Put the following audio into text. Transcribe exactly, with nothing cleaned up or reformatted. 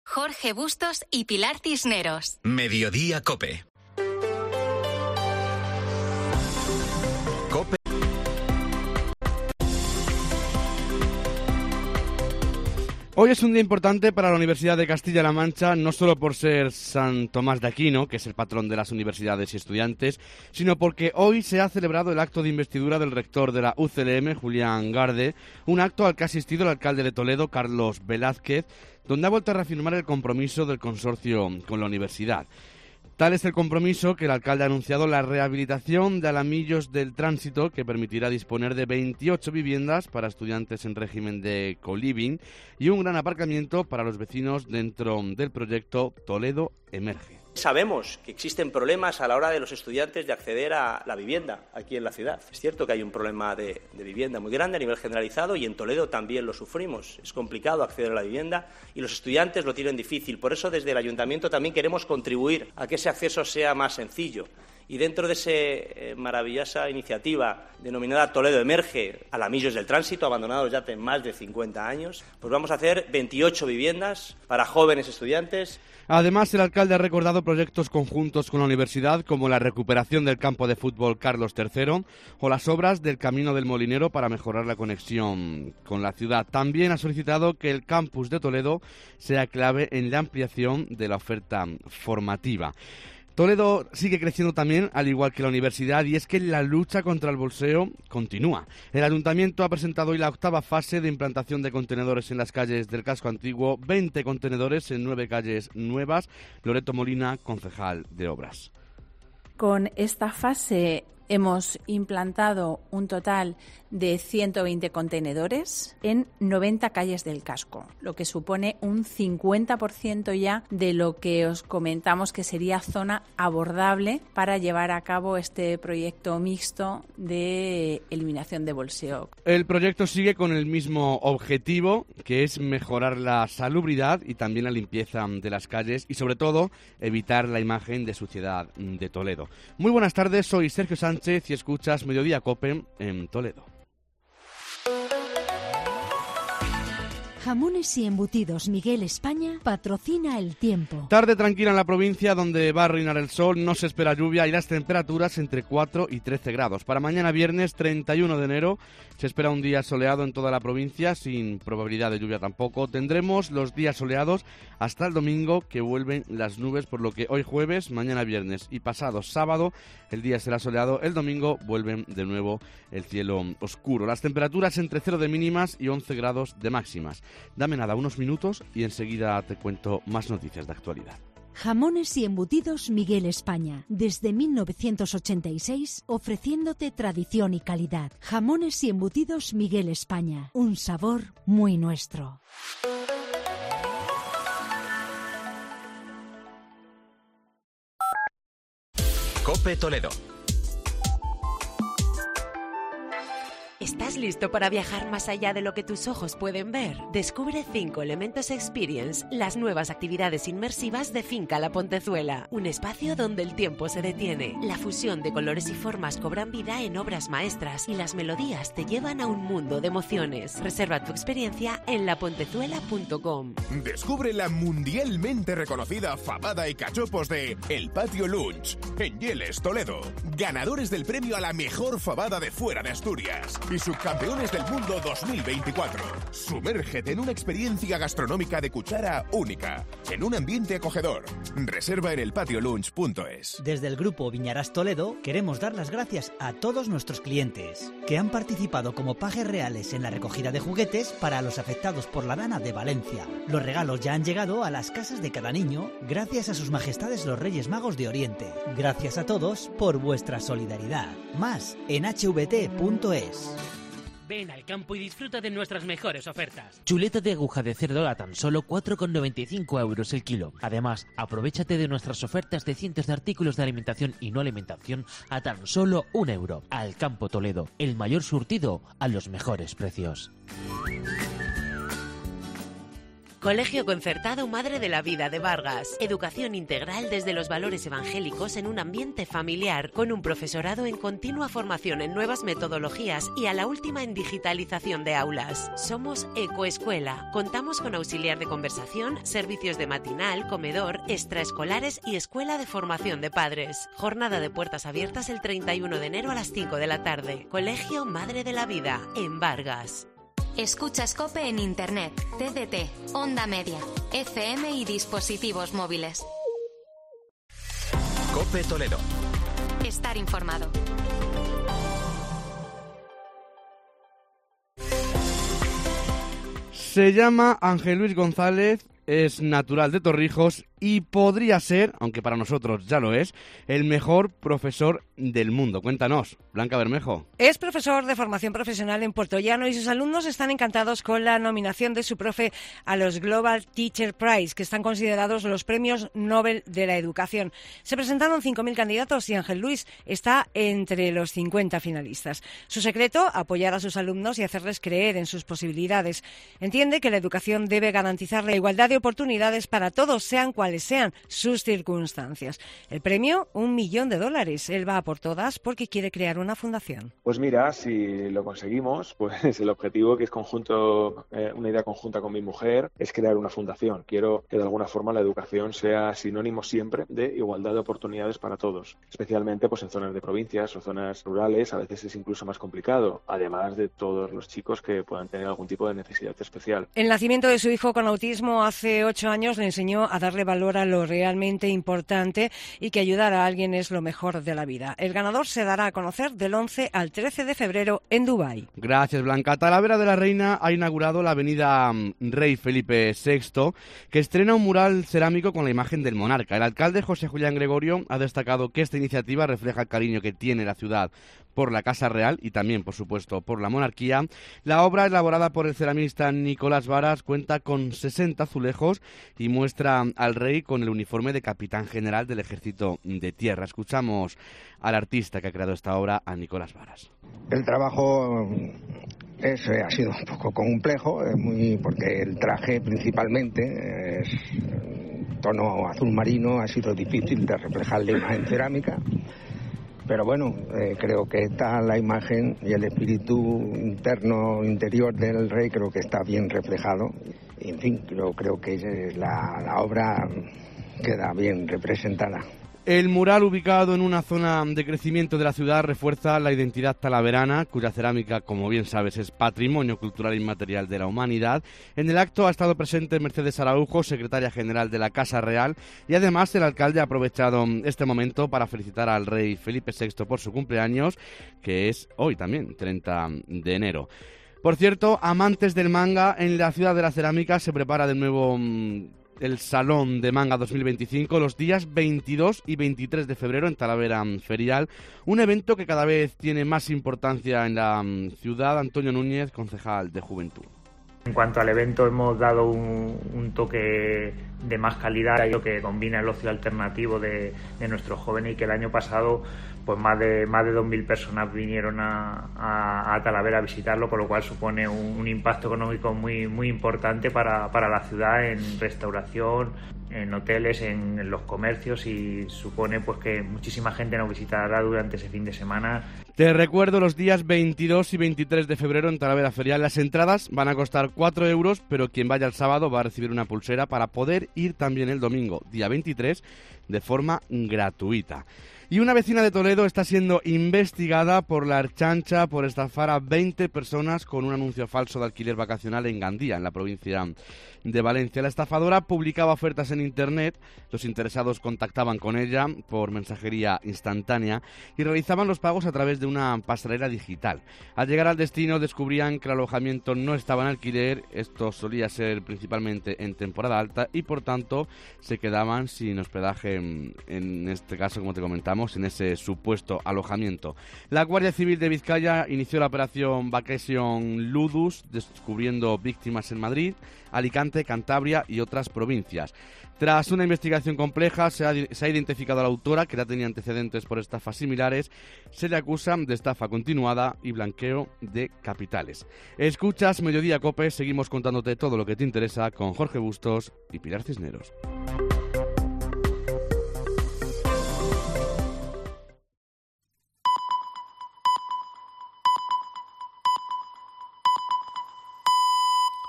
Jorge Bustos y Pilar Cisneros. Mediodía COPE. COPE. Hoy es un día importante para la Universidad de Castilla-La Mancha, no solo por ser San Tomás de Aquino, que es el patrón de las universidades y estudiantes, sino porque hoy se ha celebrado el acto de investidura del rector de la U C L M, Julián Garde, un acto al que ha asistido el alcalde de Toledo, Carlos Velázquez, donde ha vuelto a reafirmar el compromiso del consorcio con la universidad. Tal es el compromiso que el alcalde ha anunciado la rehabilitación de Alamillos del Tránsito, que permitirá disponer de veintiocho viviendas para estudiantes en régimen de co-living y un gran aparcamiento para los vecinos dentro del proyecto Toledo Emerge. Sabemos que existen problemas a la hora de los estudiantes de acceder a la vivienda aquí en la ciudad. Es cierto que hay un problema de, de vivienda muy grande a nivel generalizado y en Toledo también lo sufrimos. Es complicado acceder a la vivienda y los estudiantes lo tienen difícil. Por eso desde el Ayuntamiento también queremos contribuir a que ese acceso sea más sencillo. Y dentro de esa eh, maravillosa iniciativa denominada Toledo Emerge, Alamillos del Tránsito, abandonados ya hace más de cincuenta años, pues vamos a hacer veintiocho viviendas para jóvenes estudiantes. Además, el alcalde ha recordado proyectos conjuntos con la universidad, como la recuperación del campo de fútbol Carlos tercero o las obras del Camino del Molinero para mejorar la conexión con la ciudad. También ha solicitado que el campus de Toledo sea clave en la ampliación de la oferta formativa. Toledo sigue creciendo también, al igual que la universidad, y es que la lucha contra el bolseo continúa. El ayuntamiento ha presentado hoy la octava fase de implantación de contenedores en las calles del casco antiguo, veinte contenedores en nueve calles nuevas. Loreto Molina, concejal de Obras. Con esta fase hemos implantado un total de ciento veinte contenedores en noventa calles del casco, lo que supone un cincuenta por ciento ya de lo que os comentamos que sería zona abordable para llevar a cabo este proyecto mixto de eliminación de bolseo. El proyecto sigue con el mismo objetivo, que es mejorar la salubridad y también la limpieza de las calles y, sobre todo, evitar la imagen de suciedad de Toledo. Muy buenas tardes, soy Sergio Sánchez y escuchas Mediodía COPE en Toledo. Jamones y embutidos Miguel España patrocina el tiempo. Tarde tranquila en la provincia, donde va a reinar el sol, no se espera lluvia y las temperaturas entre cuatro y trece grados. Para mañana viernes treinta y uno de enero se espera un día soleado en toda la provincia, sin probabilidad de lluvia tampoco. Tendremos los días soleados hasta el domingo, que vuelven las nubes, por lo que hoy jueves, mañana viernes y pasado sábado el día será soleado. El domingo vuelven de nuevo el cielo oscuro. Las temperaturas entre cero de mínimas y once grados de máximas. Dame nada, unos minutos y enseguida te cuento más noticias de actualidad. Jamones y embutidos Miguel España, desde mil novecientos ochenta y seis, ofreciéndote tradición y calidad. Jamones y embutidos Miguel España, un sabor muy nuestro. COPE Toledo. ¿Estás listo para viajar más allá de lo que tus ojos pueden ver? Descubre Cinco Elementos Experience, las nuevas actividades inmersivas de Finca La Pontezuela. Un espacio donde el tiempo se detiene. La fusión de colores y formas cobran vida en obras maestras y las melodías te llevan a un mundo de emociones. Reserva tu experiencia en la pontezuela punto com. Descubre la mundialmente reconocida fabada y cachopos de El Patio Lunch, en Yeles, Toledo. Ganadores del premio a la mejor fabada de fuera de Asturias y subcampeones del mundo dos mil veinticuatro. Sumérgete en una experiencia gastronómica de cuchara única, en un ambiente acogedor. Reserva en el patio lunch punto es. Desde el grupo Viñarás Toledo queremos dar las gracias a todos nuestros clientes que han participado como pajes reales en la recogida de juguetes para los afectados por la Dana de Valencia. Los regalos ya han llegado a las casas de cada niño gracias a sus majestades los Reyes Magos de Oriente. Gracias a todos por vuestra solidaridad. Más en h v t punto es. Ven al campo y disfruta de nuestras mejores ofertas. Chuleta de aguja de cerdo a tan solo cuatro con noventa y cinco euros el kilo. Además, aprovéchate de nuestras ofertas de cientos de artículos de alimentación y no alimentación a tan solo un euro. Al Campo Toledo, el mayor surtido a los mejores precios. Colegio Concertado Madre de la Vida de Vargas. Educación integral desde los valores evangélicos en un ambiente familiar, con un profesorado en continua formación en nuevas metodologías y a la última en digitalización de aulas. Somos Ecoescuela. Contamos con auxiliar de conversación, servicios de matinal, comedor, extraescolares y escuela de formación de padres. Jornada de puertas abiertas el treinta y uno de enero a las cinco de la tarde. Colegio Madre de la Vida, en Vargas. Escuchas COPE en Internet, T D T, Onda Media, F M y dispositivos móviles. COPE Toledo. Estar informado. Se llama Ángel Luis González, es natural de Torrijos y podría ser, aunque para nosotros ya lo es, el mejor profesor del mundo. Cuéntanos, Blanca Bermejo. Es profesor de formación profesional en Puertollano y sus alumnos están encantados con la nominación de su profe a los Global Teacher Prize, que están considerados los premios Nobel de la educación. Se presentaron cinco mil candidatos y Ángel Luis está entre los cincuenta finalistas. Su secreto, apoyar a sus alumnos y hacerles creer en sus posibilidades. Entiende que la educación debe garantizar la igualdad de oportunidades para todos, sean cuales sean sus circunstancias. El premio, un millón de dólares. Él va a por todas porque quiere crear una fundación. Pues mira, si lo conseguimos, pues el objetivo, que es conjunto, eh, una idea conjunta con mi mujer, es crear una fundación. Quiero que de alguna forma la educación sea sinónimo siempre de igualdad de oportunidades para todos, especialmente pues en zonas de provincias o zonas rurales. A veces es incluso más complicado, además de todos los chicos que puedan tener algún tipo de necesidad especial. El nacimiento de su hijo con autismo hace ocho años le enseñó a darle valor a lo realmente importante y que ayudar a alguien es lo mejor de la vida. El ganador se dará a conocer del once al trece de febrero en Dubái. Gracias, Blanca. Talavera de la Reina ha inaugurado la avenida Rey Felipe sexto, que estrena un mural cerámico con la imagen del monarca. El alcalde José Julián Gregorio ha destacado que esta iniciativa refleja el cariño que tiene la ciudad por la Casa Real y también, por supuesto, por la monarquía. La obra, elaborada por el ceramista Nicolás Varas, cuenta con sesenta azulejos y muestra al rey con el uniforme de capitán general del Ejército de Tierra. Escuchamos al artista que ha creado esta obra, a Nicolás Varas. El trabajo es, ha sido un poco complejo, es muy, porque el traje principalmente es tono azul marino, ha sido difícil de reflejar la imagen cerámica. Pero bueno, eh, creo que está la imagen y el espíritu interno, interior del rey, creo que está bien reflejado. Y, en fin, creo, creo que la, la obra queda bien representada. El mural, ubicado en una zona de crecimiento de la ciudad, refuerza la identidad talaverana, cuya cerámica, como bien sabes, es patrimonio cultural inmaterial de la humanidad. En el acto ha estado presente Mercedes Araujo, secretaria general de la Casa Real, y además el alcalde ha aprovechado este momento para felicitar al rey Felipe sexto por su cumpleaños, que es hoy también, treinta de enero. Por cierto, amantes del manga, en la ciudad de la cerámica se prepara de nuevo mmm, el Salón de Manga dos mil veinticinco los días veintidós y veintitrés de febrero en Talavera Ferial, un evento que cada vez tiene más importancia en la ciudad. Antonio Núñez, concejal de Juventud. En cuanto al evento, hemos dado un, un toque de más calidad, que combina el ocio alternativo de, de nuestros jóvenes, y que el año pasado pues más de más de dos mil personas vinieron a, a, a Talavera a visitarlo, con lo cual supone un, un impacto económico muy muy importante para, para la ciudad, en restauración, en hoteles, en, en los comercios, y supone pues que muchísima gente nos visitará durante ese fin de semana. Te recuerdo los días veintidós y veintitrés de febrero en Talavera Ferial. Las entradas van a costar cuatro euros, pero quien vaya el sábado va a recibir una pulsera para poder ir también el domingo, día veintitrés, de forma gratuita. Y una vecina de Toledo está siendo investigada por la Ertzaintza por estafar a veinte personas con un anuncio falso de alquiler vacacional en Gandía, en la provincia de Valencia. La estafadora publicaba ofertas en Internet, los interesados contactaban con ella por mensajería instantánea y realizaban los pagos a través de una pasarela digital. Al llegar al destino descubrían que el alojamiento no estaba en alquiler, esto solía ser principalmente en temporada alta, y por tanto se quedaban sin hospedaje, en este caso, como te comentamos, digamos, en ese supuesto alojamiento. La Guardia Civil de Vizcaya inició la operación Vacation Ludus, descubriendo víctimas en Madrid, Alicante, Cantabria y otras provincias. Tras una investigación compleja, se ha, se ha identificado a la autora, que ya tenía antecedentes por estafas similares. Se le acusa de estafa continuada y blanqueo de capitales. Escuchas Mediodía Cope, seguimos contándote todo lo que te interesa con Jorge Bustos y Pilar Cisneros.